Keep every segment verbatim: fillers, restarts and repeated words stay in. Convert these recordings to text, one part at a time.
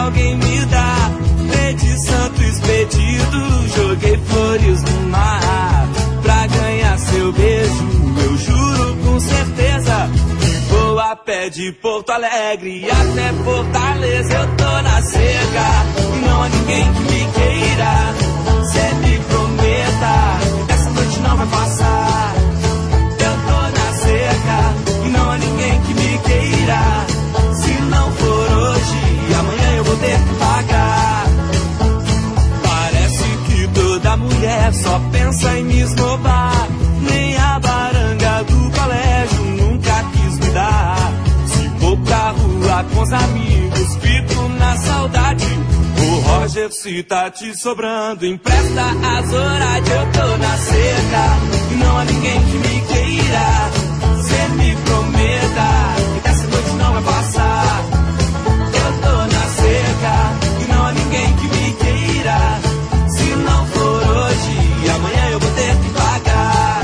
alguém me dá. Pedi santo expedido, joguei flores no mar. Pra ganhar seu beijo, eu juro com certeza que vou a pé de Porto Alegre até Fortaleza. Eu tô na seca e não há ninguém que me queira. Cê me prometa, essa noite não vai passar. Eu tô na seca e não há ninguém que me queira. Se não for hoje, amanhã eu vou ter que pagar. Parece que toda mulher só pensa em me esnobar. Nem a baranga do colégio nunca quis me dar. Se vou pra rua com os amigos, fico na saudade. O Roger, se tá te sobrando, empresta as horas. Eu tô na seca e não há ninguém que me queira. Cê me prometa que essa noite não vai passar. Eu tô na seca e não há ninguém que me queira. Se não for hoje, amanhã eu vou ter que pagar.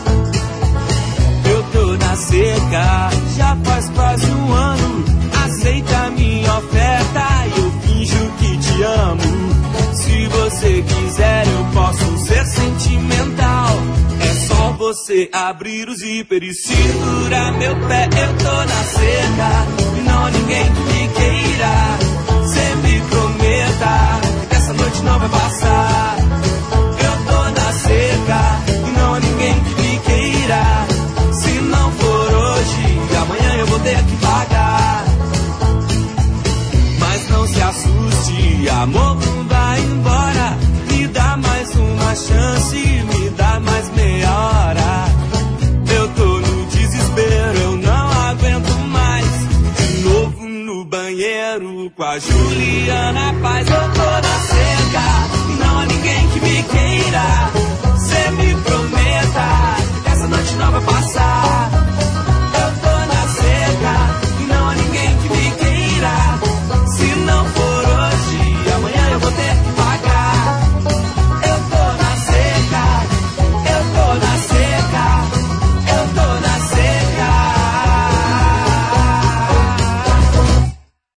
Eu tô na seca, já faz quase um ano. Aceita minha oferta e eu finjo que te amo. Se você quiser eu posso ser sentimental. É só você abrir o zíper e segurar meu pé. Eu tô na seca e não há ninguém que me queira. Cê me prometa que essa noite não vai passar. Eu tô na seca e não há ninguém que me queira. Se não for hoje, amanhã eu vou ter que pagar. Mas não se assuste, amor não vai embora. Me dá mais uma chance, me dá mais meia hora. Eu tô no desespero, eu não aguento mais. De novo no banheiro com a Juliana Paz. Eu tô na seca e não há ninguém que me queira. Cê me prometa que essa noite não vai passar.